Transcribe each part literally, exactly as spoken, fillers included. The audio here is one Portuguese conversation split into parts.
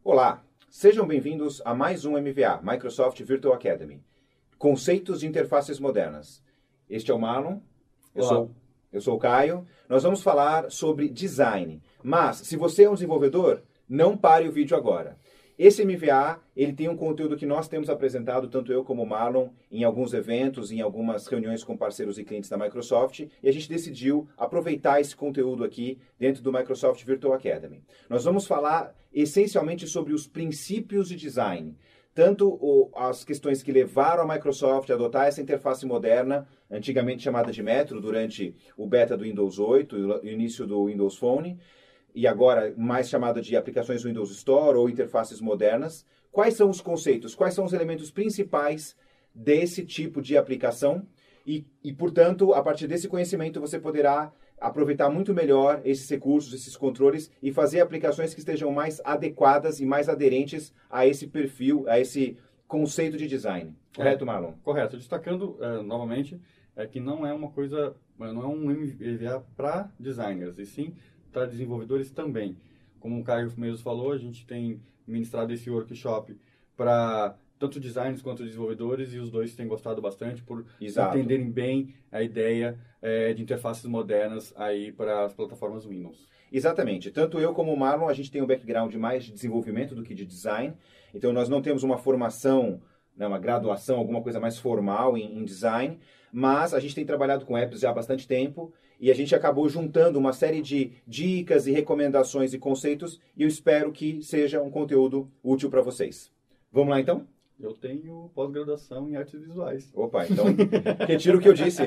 Olá, sejam bem-vindos a mais um M V A, Microsoft Virtual Academy. Conceitos de interfaces modernas. Este é o Marlon, eu sou, eu sou o Caio. Nós vamos falar sobre design, mas se você é um desenvolvedor, não pare o vídeo agora. Esse M V A, ele tem um conteúdo que nós temos apresentado, tanto eu como o Marlon, em alguns eventos, em algumas reuniões com parceiros e clientes da Microsoft, e a gente decidiu aproveitar esse conteúdo aqui dentro do Microsoft Virtual Academy. Nós vamos falar essencialmente sobre os princípios de design, tanto o, as questões que levaram a Microsoft a adotar essa interface moderna, antigamente chamada de Metro, durante o beta do Windows oito e o início do Windows Phone, e agora mais chamada de aplicações Windows Store ou interfaces modernas. Quais são os conceitos, quais são os elementos principais desse tipo de aplicação e, e, portanto, a partir desse conhecimento você poderá aproveitar muito melhor esses recursos, esses controles e fazer aplicações que estejam mais adequadas e mais aderentes a esse perfil, a esse conceito de design. Correto, Marlon? Correto. Destacando, uh, novamente, é que não é uma coisa, não é um M V A para designers, e sim para desenvolvedores também. Como o Caio mesmo falou, a gente tem ministrado esse workshop para tanto designers quanto desenvolvedores, e os dois têm gostado bastante por Exato. entenderem bem a ideia é, de interfaces modernas aí para as plataformas Windows. Exatamente. Tanto eu como o Marlon, a gente tem um background mais de desenvolvimento do que de design. Então, nós não temos uma formação, né, uma graduação, alguma coisa mais formal em, em design, mas a gente tem trabalhado com apps já há bastante tempo e a gente acabou juntando uma série de dicas e recomendações e conceitos e eu espero que seja um conteúdo útil para vocês. Vamos lá, então? Eu tenho pós-graduação em artes visuais. Opa, então retiro o que eu disse.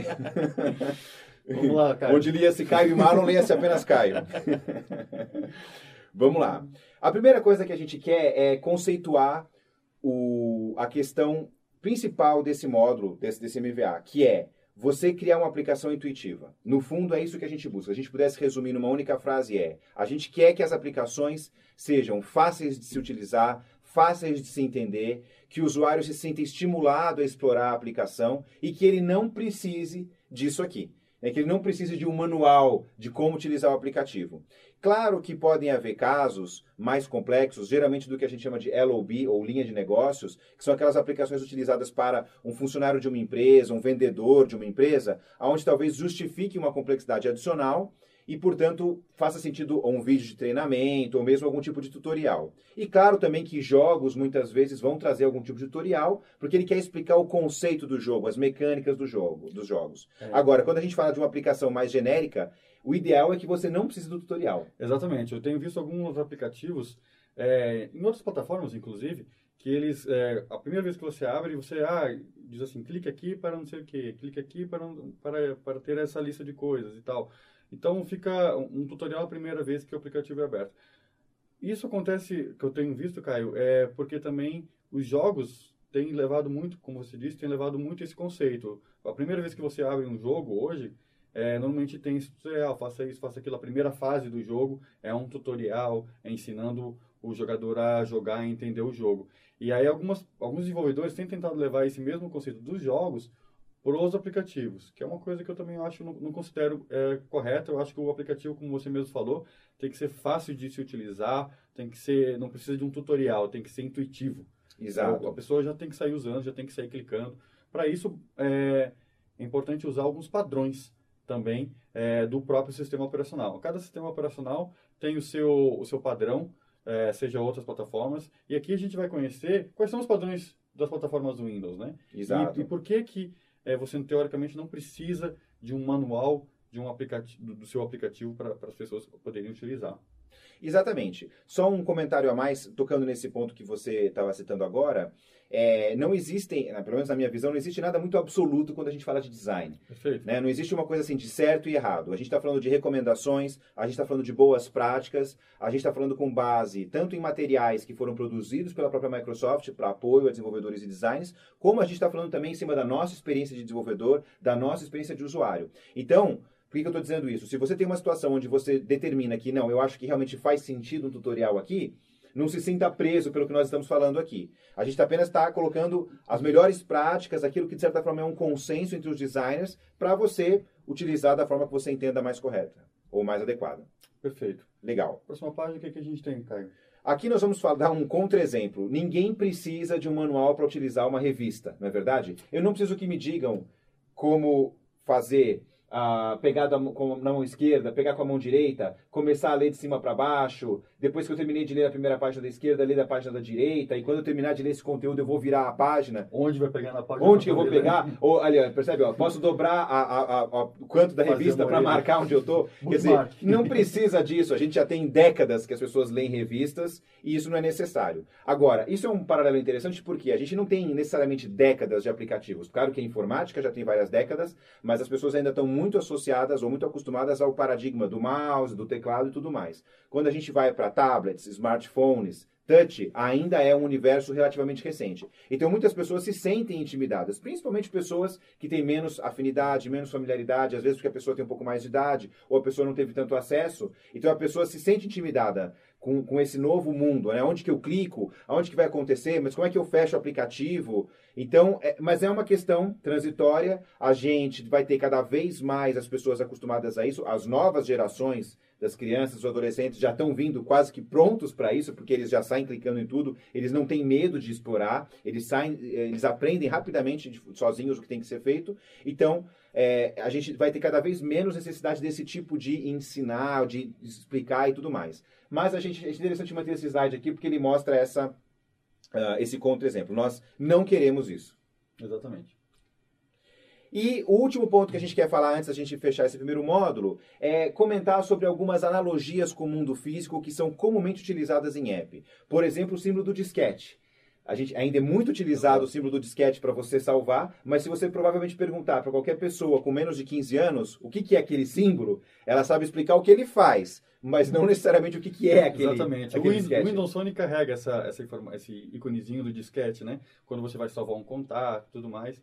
Vamos lá, Caio. Onde lia-se Caio e Marlon, lia-se apenas Caio. Vamos lá. A primeira coisa que a gente quer é conceituar o, a questão principal desse módulo, desse, desse M V A, que é você criar uma aplicação intuitiva. No fundo, é isso que a gente busca. Se a gente pudesse resumir numa única frase, é a gente quer que as aplicações sejam fáceis de se utilizar, fáceis de se entender, que o usuário se sinta estimulado a explorar a aplicação e que ele não precise disso aqui. É que ele não precise de um manual de como utilizar o aplicativo. Claro que podem haver casos mais complexos, geralmente do que a gente chama de L O B, ou linha de negócios, que são aquelas aplicações utilizadas para um funcionário de uma empresa, um vendedor de uma empresa, onde talvez justifique uma complexidade adicional e, portanto, faça sentido um vídeo de treinamento ou mesmo algum tipo de tutorial. E claro também que jogos muitas vezes vão trazer algum tipo de tutorial, porque ele quer explicar o conceito do jogo, as mecânicas do jogo, dos jogos. É. Agora, quando a gente fala de uma aplicação mais genérica, o ideal é que você não precise do tutorial. Exatamente. Eu tenho visto alguns aplicativos, é, em outras plataformas, inclusive, que eles, é, a primeira vez que você abre, você ah, diz assim, clique aqui para não sei o quê, clique aqui para, para, para ter essa lista de coisas e tal. Então, fica um tutorial a primeira vez que o aplicativo é aberto. Isso acontece, que eu tenho visto, Caio, é porque também os jogos têm levado muito, como você disse, têm levado muito esse conceito. A primeira vez que você abre um jogo hoje, é, normalmente tem esse tutorial, faça isso, faça aquilo. A primeira fase do jogo é um tutorial, é ensinando o jogador a jogar e entender o jogo. E aí algumas, alguns desenvolvedores têm tentado levar esse mesmo conceito dos jogos para os aplicativos, que é uma coisa que eu também acho, não, não considero é, correta. Eu acho que o aplicativo, como você mesmo falou, tem que ser fácil de se utilizar, tem que ser, não precisa de um tutorial, tem que ser intuitivo. Exato. Então, a pessoa já tem que sair usando, já tem que sair clicando. Para isso, é, é importante usar alguns padrões também é, do próprio sistema operacional. Cada sistema operacional tem o seu, o seu padrão, é, seja outras plataformas, e aqui a gente vai conhecer quais são os padrões das plataformas do Windows, né? Exato. E, e por que que É, você, teoricamente, não precisa de um manual de um aplicativo, do, do seu aplicativo para as pessoas poderem utilizar. Exatamente. Só um comentário a mais, tocando nesse ponto que você estava citando agora. É, não existem, pelo menos na minha visão, não existe nada muito absoluto quando a gente fala de design. Perfeito. Né? Não existe uma coisa assim de certo e errado. A gente está falando de recomendações, a gente está falando de boas práticas, a gente está falando com base tanto em materiais que foram produzidos pela própria Microsoft para apoio a desenvolvedores e designers, como a gente está falando também em cima da nossa experiência de desenvolvedor, da nossa experiência de usuário. Então, por que que eu estou dizendo isso? Se você tem uma situação onde você determina que, não, eu acho que realmente faz sentido um tutorial aqui, não se sinta preso pelo que nós estamos falando aqui. A gente apenas está colocando as melhores práticas, aquilo que de certa forma é um consenso entre os designers, para você utilizar da forma que você entenda mais correta ou mais adequada. Perfeito. Legal. Próxima página, o que, que a gente tem, Caio? Aqui nós vamos dar um contra-exemplo. Ninguém precisa de um manual para utilizar uma revista, não é verdade? Eu não preciso que me digam como fazer, uh, pegar da, com, na mão esquerda, pegar com a mão direita, começar a ler de cima para baixo, depois que eu terminei de ler a primeira página da esquerda, ler da página da direita, e quando eu terminar de ler esse conteúdo, eu vou virar a página. Onde vai pegar na página? Onde que eu vou pegar? Né? Ou, ali, percebe? Ó, posso dobrar a, a, a, a, o canto da revista para marcar onde eu estou? Quer dizer, não precisa disso. A gente já tem décadas que as pessoas leem revistas e isso não é necessário. Agora, isso é um paralelo interessante porque a gente não tem necessariamente décadas de aplicativos. Claro que a informática já tem várias décadas, mas as pessoas ainda estão muito associadas ou muito acostumadas ao paradigma do mouse, do teclado e tudo mais. Quando a gente vai para tablets, smartphones, touch, ainda é um universo relativamente recente. Então, muitas pessoas se sentem intimidadas, principalmente pessoas que têm menos afinidade, menos familiaridade, às vezes porque a pessoa tem um pouco mais de idade, ou a pessoa não teve tanto acesso. Então, a pessoa se sente intimidada com, com esse novo mundo, né? Onde que eu clico? Aonde que vai acontecer? Mas como é que eu fecho o aplicativo? Então, é, mas é uma questão transitória. A gente vai ter cada vez mais as pessoas acostumadas a isso. As novas gerações das crianças, os adolescentes já estão vindo quase que prontos para isso, porque eles já saem clicando em tudo, eles não têm medo de explorar, eles saem, eles aprendem rapidamente sozinhos o que tem que ser feito. Então, é, a gente vai ter cada vez menos necessidade desse tipo de ensinar, de explicar e tudo mais. Mas a gente, é interessante manter esse slide aqui, porque ele mostra essa, uh, esse contra-exemplo. Nós não queremos isso. Exatamente. E o último ponto que a gente quer falar antes da gente fechar esse primeiro módulo é comentar sobre algumas analogias com o mundo físico que são comumente utilizadas em app. Por exemplo, o símbolo do disquete. A gente ainda é muito utilizado o símbolo do disquete para você salvar, mas se você provavelmente perguntar para qualquer pessoa com menos de quinze anos o que, que é aquele símbolo, ela sabe explicar o que ele faz, mas não necessariamente o que, que é aquele, Exatamente. aquele o disquete. O Windows Phone carrega essa, essa informa- esse iconezinho do disquete, né? Quando você vai salvar um contato e tudo mais.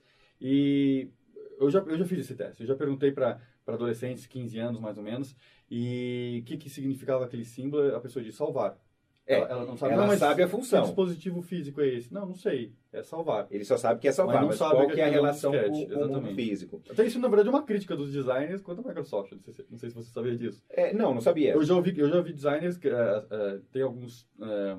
E eu já, eu já fiz esse teste. Eu já perguntei para adolescentes, quinze anos mais ou menos, e o que, que significava aquele símbolo. A pessoa disse salvar. É, ela, ela não sabe, ela não, mas sabe a função. Que dispositivo físico é esse? Não, não sei. É salvar. Ele só sabe que é salvar, mas, não mas sabe qual que que é a aquilo relação é um com, disquete, com o mundo exatamente. físico? Até isso, na verdade, é uma crítica dos designers quanto à Microsoft. Não sei se, não sei se você sabia disso. É, não, não sabia. Eu já ouvi, eu já ouvi designers que uh, uh, tem alguns uh,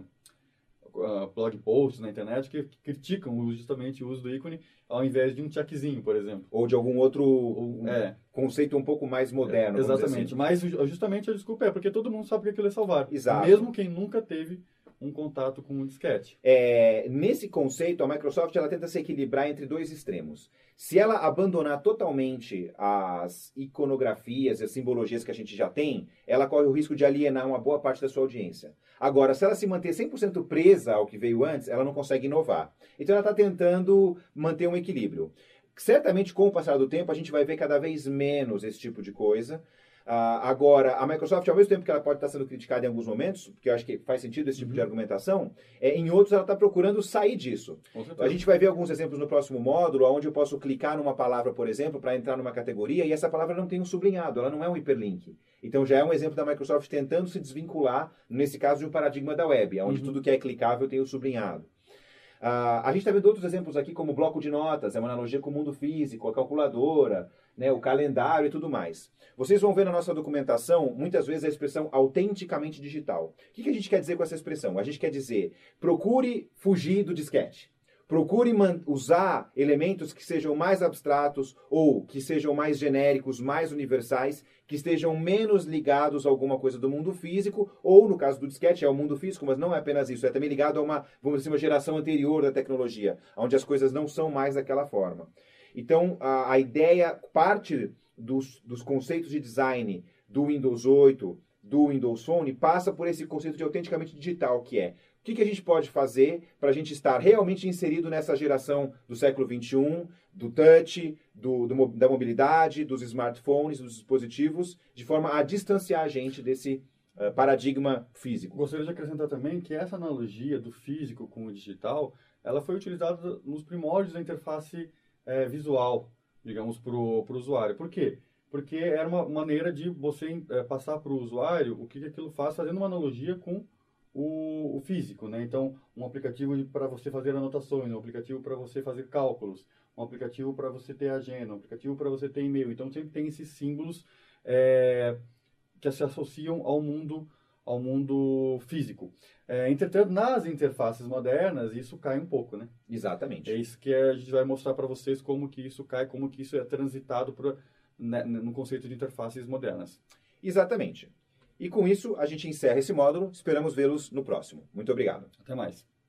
uh, blog posts na internet que, que criticam justamente o uso do ícone ao invés de um checkzinho, por exemplo. Ou de algum outro um é. conceito um pouco mais moderno. É, exatamente. Assim. Mas justamente a desculpa é porque todo mundo sabe que aquilo é salvar. Exato. Mesmo quem nunca teve um contato com um disquete. É, nesse conceito, a Microsoft ela tenta se equilibrar entre dois extremos. Se ela abandonar totalmente as iconografias e as simbologias que a gente já tem, ela corre o risco de alienar uma boa parte da sua audiência. Agora, se ela se manter cem por cento presa ao que veio antes, ela não consegue inovar. Então, ela está tentando manter um equilíbrio. Certamente, com o passar do tempo, a gente vai ver cada vez menos esse tipo de coisa. Uh, agora, a Microsoft, ao mesmo tempo que ela pode estar sendo criticada em alguns momentos, porque eu acho que faz sentido esse tipo uhum. de argumentação, é, em outros ela está procurando sair disso. A gente vai ver alguns exemplos no próximo módulo, onde eu posso clicar numa palavra, por exemplo, para entrar numa categoria, e essa palavra não tem um sublinhado, ela não é um hiperlink. Então já é um exemplo da Microsoft tentando se desvincular, nesse caso, de um paradigma da web, onde uhum. tudo que é clicável tem o sublinhado. Uh, a gente está vendo outros exemplos aqui, como o bloco de notas, é uma analogia com o mundo físico, a calculadora, né, o calendário e tudo mais. Vocês vão ver na nossa documentação, muitas vezes, a expressão autenticamente digital. O que, que a gente quer dizer com essa expressão? A gente quer dizer, procure fugir do disquete. Procure usar elementos que sejam mais abstratos ou que sejam mais genéricos, mais universais, que estejam menos ligados a alguma coisa do mundo físico, ou, no caso do disquete, é o mundo físico, mas não é apenas isso, é também ligado a uma, vamos dizer, uma geração anterior da tecnologia, onde as coisas não são mais daquela forma. Então, a, a ideia, parte dos, dos conceitos de design do Windows oito, do Windows Phone, passa por esse conceito de autenticamente digital, que é o que, que a gente pode fazer para a gente estar realmente inserido nessa geração do século vinte e um, do touch, do, do, da mobilidade, dos smartphones, dos dispositivos, de forma a distanciar a gente desse uh, paradigma físico. Gostaria de acrescentar também que essa analogia do físico com o digital, ela foi utilizada nos primórdios da interface é, visual, digamos, para o usuário. Por quê? Porque era uma maneira de você é, passar para o usuário o que, que aquilo faz, fazendo uma analogia com o, o físico, né? Então, um aplicativo para você fazer anotações, um aplicativo para você fazer cálculos, um aplicativo para você ter agenda, um aplicativo para você ter e-mail. Então, sempre tem esses símbolos é, que se associam ao mundo ao mundo físico. É, entretanto, nas interfaces modernas, isso cai um pouco, né? Exatamente. É isso que a gente vai mostrar para vocês como que isso cai, como que isso é transitado pra, né, no conceito de interfaces modernas. Exatamente. E com isso, a gente encerra esse módulo. Esperamos vê-los no próximo. Muito obrigado. Até mais.